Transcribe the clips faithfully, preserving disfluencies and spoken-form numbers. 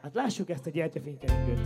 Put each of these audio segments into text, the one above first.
Hát lássuk ezt a gyertyafénykeringőt.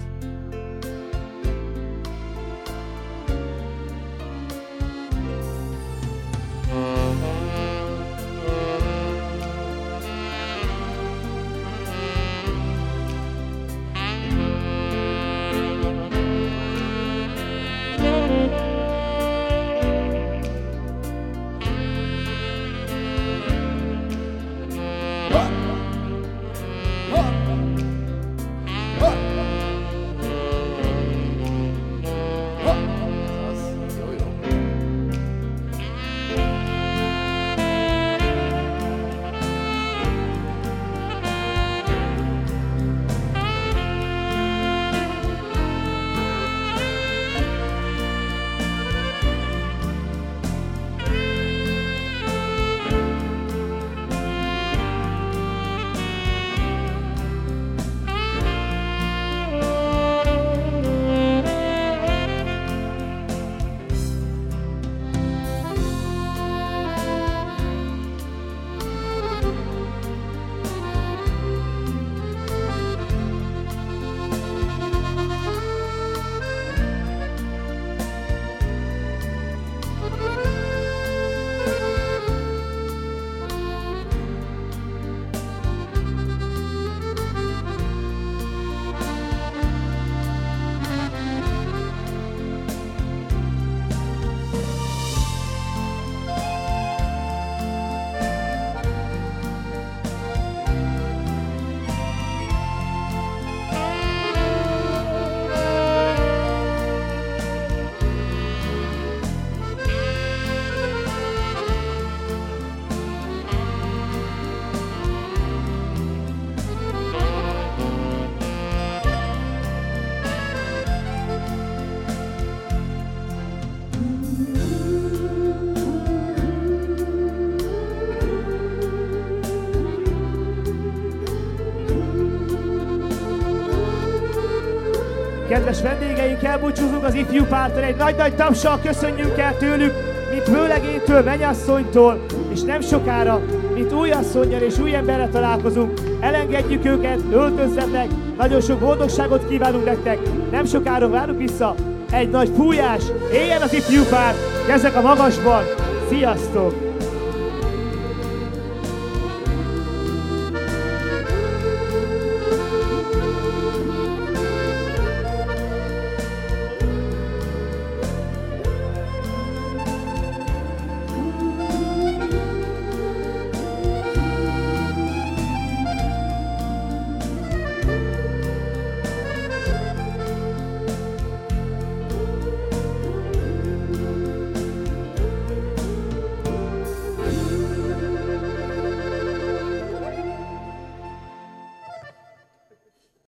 Kedves vendégeink, elbúcsúzunk az ifjú pártól, egy nagy-nagy tapssal köszönjünk el tőlük, mint vőlegénytől, mennyasszonytól, és nem sokára, mint új asszonnyal és új emberrel találkozunk, elengedjük őket, öltözzetek, nagyon sok boldogságot kívánunk nektek, nem sokára várunk vissza, egy nagy fújás, éljen az ifjú párt, kezek a magasban, sziasztok!